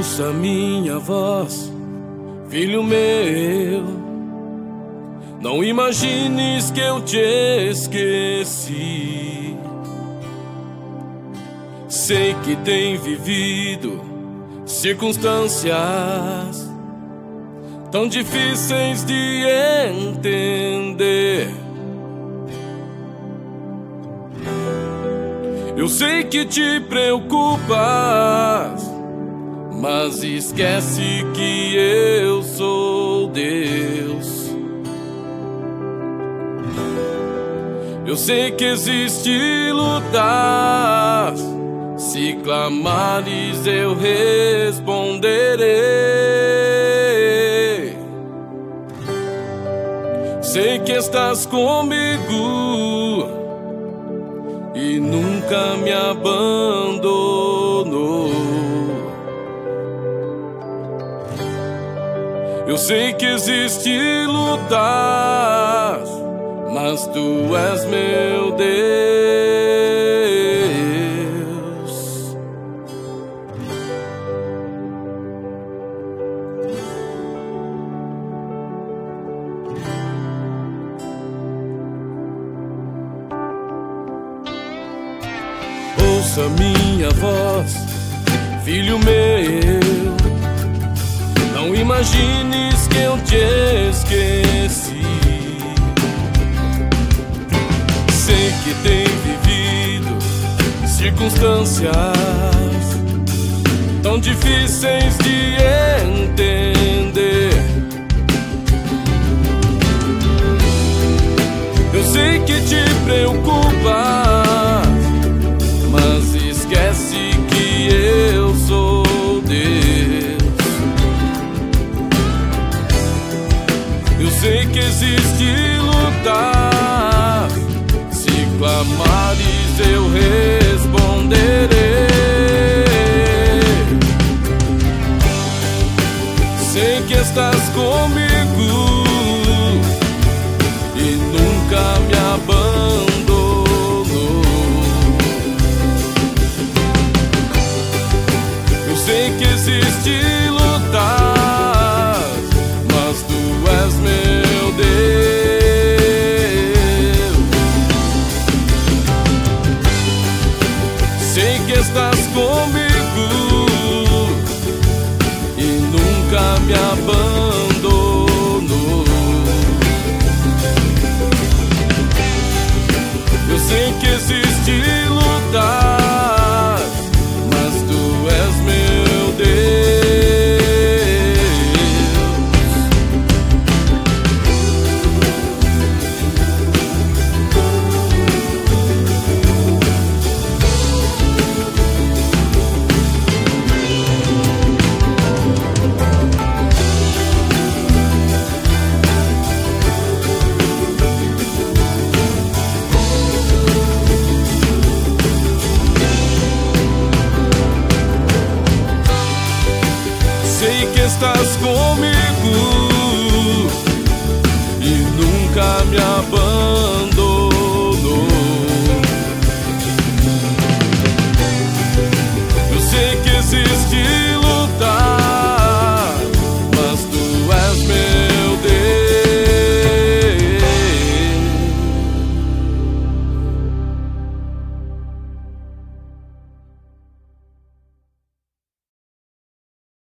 Ouça minha voz, filho meu, não imagines que eu te esqueci. Sei que tem vivido circunstâncias tão difíceis de entender. Eu sei que te preocupas, mas esquece que eu sou Deus. Eu sei que existe lutas, se clamares eu responderei. Sei que estás comigo e nunca me abandonou. Eu sei que existe lutas, mas tu és meu Deus. Ouça minha voz, filho meu, não imagines que eu te esqueci. Sei que tem vivido circunstâncias tão difíceis de entender. Eu sei que te preocupa, mas esquece que eu sou Deus. Eu sei que existe lutar, se clamares eu responderei. Sei que estás comigo e nunca me abandonou. Eu sei que existe lutar, mas tu és meu Deus. Sei que estás comigo e nunca me abandonou. Eu sei que existe lutar, mas tu és meu Deus. Sei que estás comigo e nunca me abandonou.